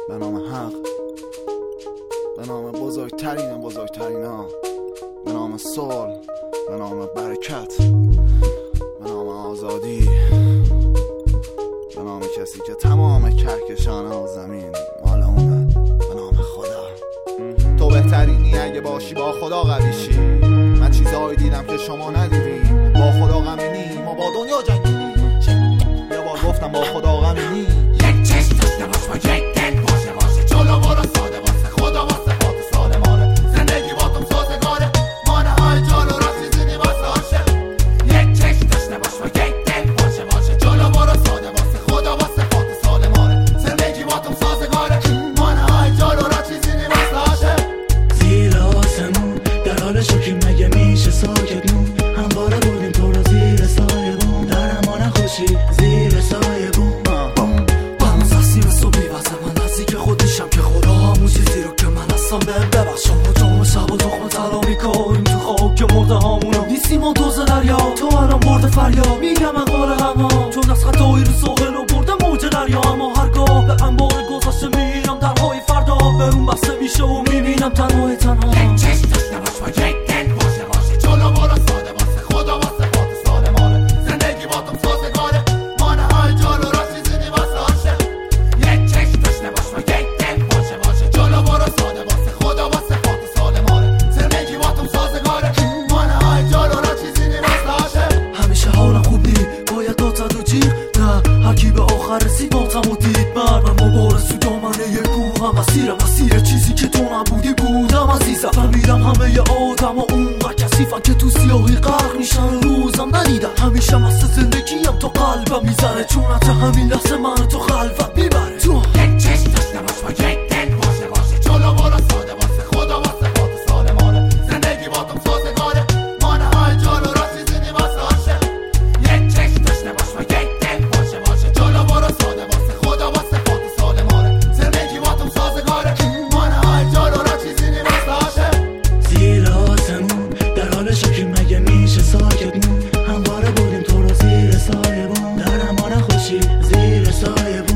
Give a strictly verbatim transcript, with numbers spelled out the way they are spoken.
به نام حق، به نام بزرگترین بزرگترین ها، به نام صلح، به نام برکت، به نام آزادی، به نام کسی که تمام کهکشان ها و زمین مال اونه، به نام خدا. تو بهترینی اگه باشی با خدا قویشی. من چیزهایی دیدم که شما ندیدین. با خدا غمینی ما با دنیا جنگیدیم. یه بار گفتم با خدا غمینی. یک چشم داشته باش با یک دل باشه باشه جلو برو ساده واسه خدا واسه خاط سالمانه. زندگی با تم سازگاره مانه های جلو را چیزی واسه عاشق. یک چشم داشته باش با یک دل باشه باشه جلو برو ساده واسه خدا واسه خاط سالمانه. زندگی با تم سازگاره مانه های جلو را چیزی واسه عاشق. زیر آسمون در حال شوکی مگه میشه ساکت مون. همواره بودیم تو رو زیر سایه بون. در امان خوشی زیر سایه بون. با همون سخصیم صبحی واسه من نزدیک خودشم که خدا همون چیزی رو که من هستم بهم ببخشم. ما جام شب و تخم طلا میکاریم تو خاک که مرده هامونو نیستیم ما دوز دریا. تو الان برده فریاد میگم من قال غما چون از خطایی رو ساحل و برده موج دریا. اما هرگاه به انبار گذشته میرم درهای فردا به اون بسته میشه و میبینم تنهای تنها. یک چشم داشته باش با یک دل باشه باشه جلو برو ساده واسه خدا واسه خاط سالمانه. زندگی با تم سازگاره مانه های جلو را چیزی واسه عاشق. یک چشم داشته باش با یک دل باشه باشه جلو برو ساده واسه خدا واسه خاط سالمانه. زندگی با تم سازگاره مانه های جلو را چیزی واسه عاشق. همیشه حالم خوب نی باید داتد و جیغ نه هر کی به آخر رسید باتم و دید مرد. من مبارز تو دامنه یک کوه مسیرم مسیر چیزی که تو نبودی بودم عزیزم. فهمیدم همه آدم ها اونقدر کثیفن که تو سیاهی غرق میشن روزم ندیدم. همیشه مست زندگیم تو قلبم میزنه چون حتی همین لحظه من تو خلوت میبره. تو یک چشم داشته باش با یک دل باشه باشه جلو برو ساده واسه خدا واسه خاط سالمانه. زندگی با تم سازگاره مانه های جلو را چیزی واسه عاشق. یک چشم داشته باش با یک دل باشه باشه جلو برو ساده واسه خدا واسه خاط سالمانه. زندگی با تم سازگاره مانه های جلو را چیزی واسه عاشق. زیر آسمون در حال شوکی مگه میشه ساکت مون. همواره بودیم تو رو زیر سایه بون. در امان خوشی زیر سایه بون.